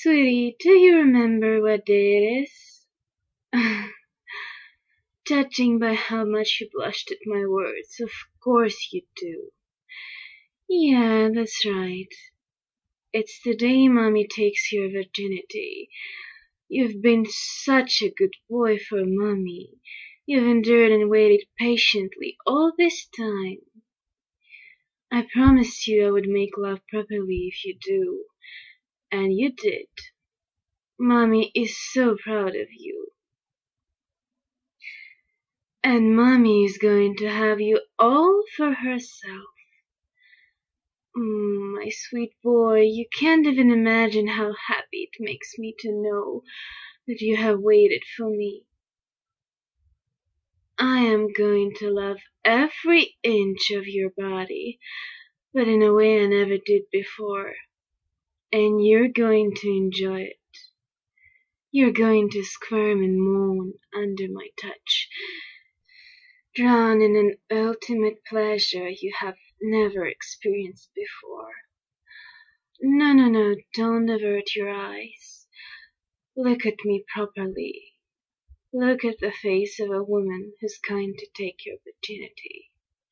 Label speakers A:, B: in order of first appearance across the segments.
A: Sweetie, do you remember what day it is? Judging by how much you blushed at my words, of course you do. Yeah, that's right. It's the day Mommy takes your virginity. You've been such a good boy for Mommy. You've endured and waited patiently all this time. I promised you I would make love properly if you do. And you did. Mommy is so proud of you. And Mommy is going to have you all for herself. My sweet boy, you can't even imagine how happy it makes me to know that you have waited for me. I am going to love every inch of your body, but in a way I never did before. And you're going to enjoy it. You're going to squirm and moan under my touch, drown in an ultimate pleasure you have never experienced before. No, don't avert your eyes. Look at me properly. Look at the face of a woman who's going to take your virginity.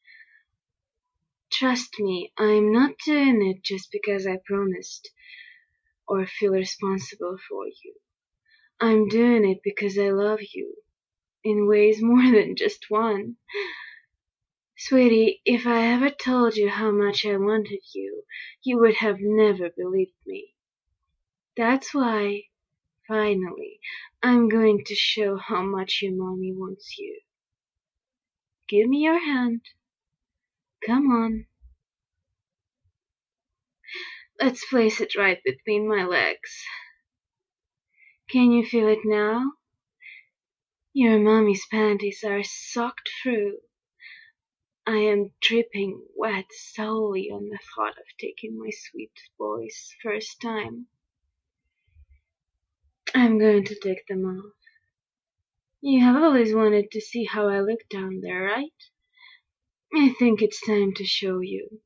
A: Trust me, I'm not doing it just because I promised or feel responsible for you. I'm doing it because I love you in ways more than just one. Sweetie, if I ever told you how much I wanted you, you would have never believed me. That's why, finally, I'm going to show how much your mommy wants you. Give me your hand. Come on. Let's place it right between my legs. Can you feel it now? Your mommy's panties are soaked through. I am dripping wet solely on the thought of taking my sweet boy's first time. I'm going to take them off. You have always wanted to see how I look down there, right? I think it's time to show you.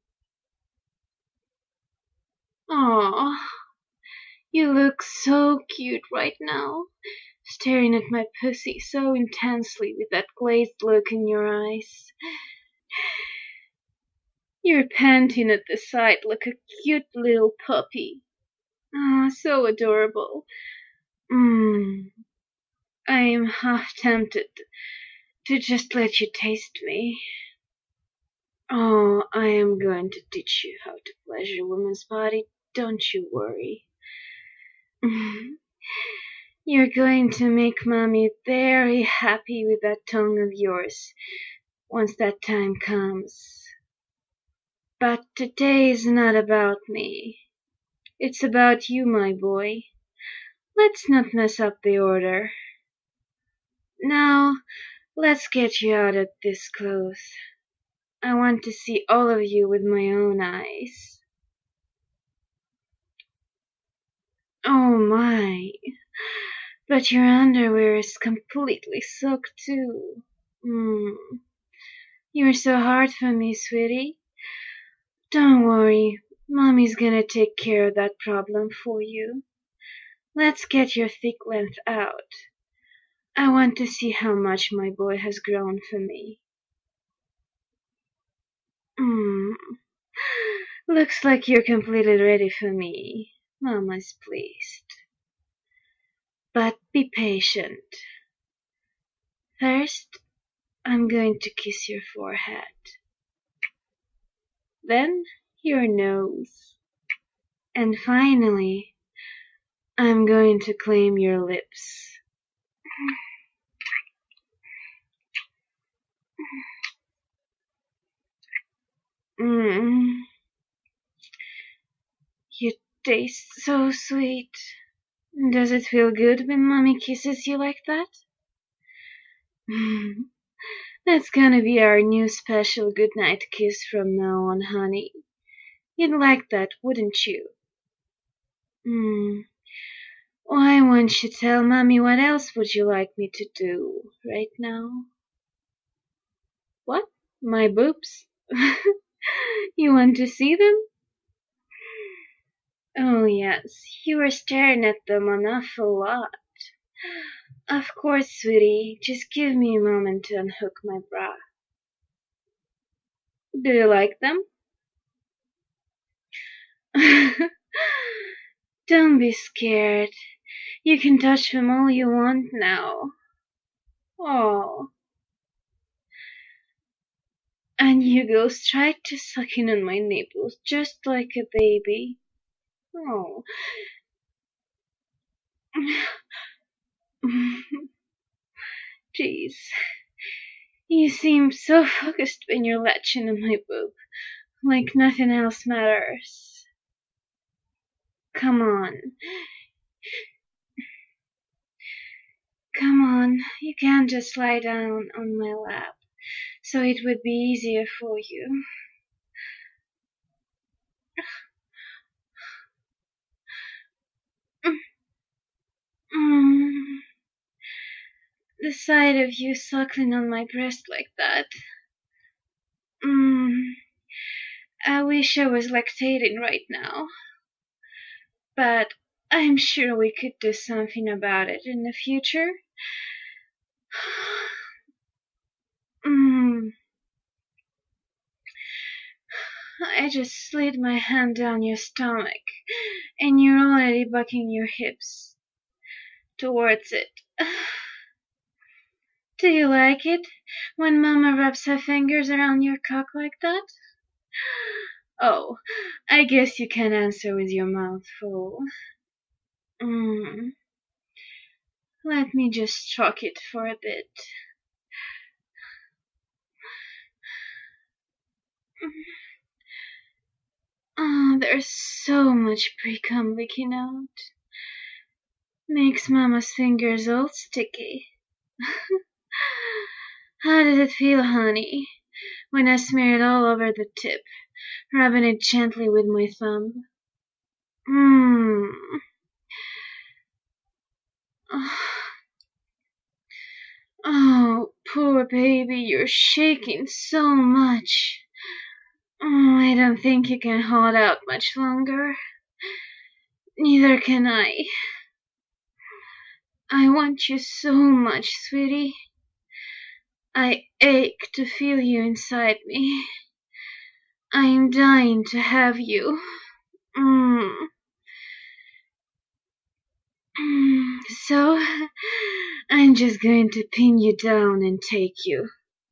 A: Aww, you look so cute right now, staring at my pussy so intensely with that glazed look in your eyes. You're panting at the side like a cute little puppy. Ah, so adorable. I am half tempted to just let you taste me. Oh, I am going to teach you how to pleasure a woman's body, don't you worry. You're going to make Mommy very happy with that tongue of yours once that time comes. But today is not about me. It's about you, my boy. Let's not mess up the order. Now, let's get you out of this clothes. I want to see all of you with my own eyes. Oh my, but your underwear is completely soaked too. You're so hard for me, sweetie. Don't worry, Mommy's gonna take care of that problem for you. Let's get your thick length out. I want to see how much my boy has grown for me. Looks like you're completely ready for me. Mama's pleased. But be patient. First, I'm going to kiss your forehead. Then, your nose. And finally, I'm going to claim your lips. You taste so sweet. Does it feel good when Mommy kisses you like that? That's gonna be our new special goodnight kiss from now on, honey. You'd like that, wouldn't you? Why won't you tell Mommy what else would you like me to do right now? What? My boobs? You want to see them? Oh yes, you were staring at them an awful lot. Of course, sweetie, just give me a moment to unhook my bra. Do you like them? Don't be scared. You can touch them all you want now. Oh. And you go straight to sucking on my nipples just like a baby. Oh. Jeez. You seem so focused when you're latching on my boob, like nothing else matters. Come on. Come on, you can't just lie down on my lap, so it would be easier for you. Mm, the sight of you suckling on my breast like that. I wish I was lactating right now. But I'm sure we could do something about it in the future. I just slid my hand down your stomach, and you're already bucking your hips towards it. Do you like it when Mama wraps her fingers around your cock like that? Oh, I guess you can answer with your mouth full. Let me just stroke it for a bit. Oh, there's so much pre-cum leaking out. Makes Mama's fingers all sticky. How did it feel, honey, when I smeared it all over the tip, rubbing it gently with my thumb? Oh, poor baby, you're shaking so much. Oh, I don't think you can hold out much longer. Neither can I. I want you so much, sweetie. I ache to feel you inside me. I am dying to have you. So, I'm just going to pin you down and take you.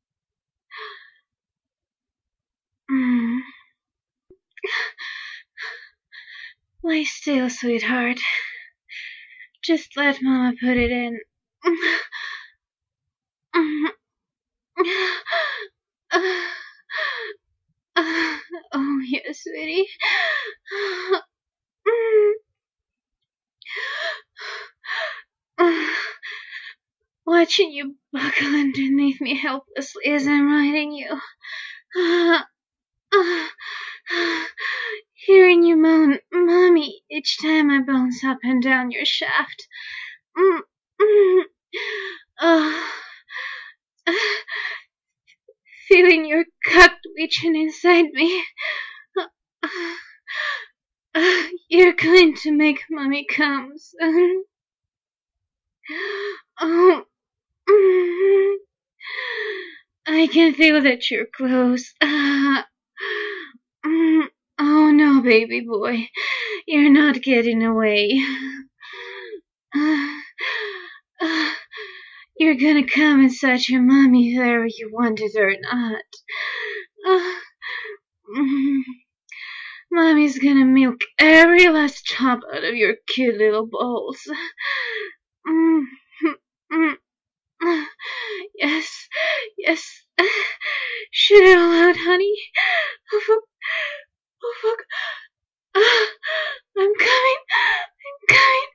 A: Lie still, sweetheart. Just let Mama put it in. Oh, yes, sweetie. Watching you buckle underneath me helplessly as I'm riding you. Hearing you moan, Mommy, each time I bounce up and down your shaft. Feeling your cock twitching inside me. You're going to make Mommy come soon. Oh, I can feel that you're close. Oh no, baby boy, you're not getting away. You're gonna come inside your mommy whether you want it or not. Mommy's gonna milk every last drop out of your cute little balls. Yes, yes. Shoot it all out, honey. Oh fuck. Oh fuck. I'm coming. I'm coming.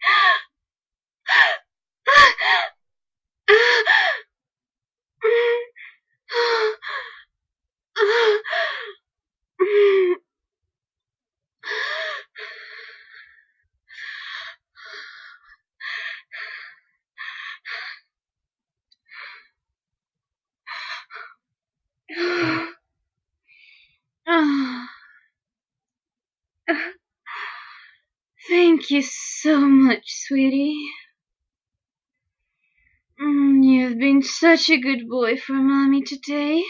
A: Thank you so much, sweetie. You've been such a good boy for Mommy today.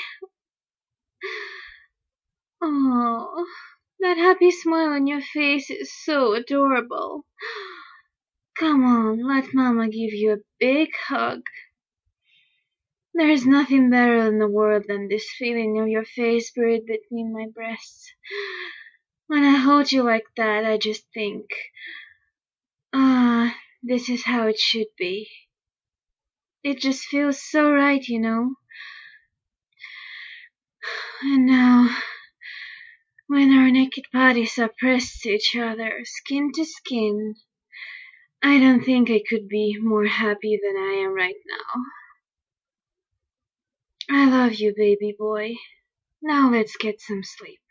A: Oh, that happy smile on your face is so adorable. Come on, let Mama give you a big hug. There's nothing better in the world than this feeling of your face buried between my breasts. When I hold you like that, I just think, this is how it should be. It just feels so right, you know. And now, when our naked bodies are pressed to each other, skin to skin, I don't think I could be more happy than I am right now. I love you, baby boy. Now let's get some sleep.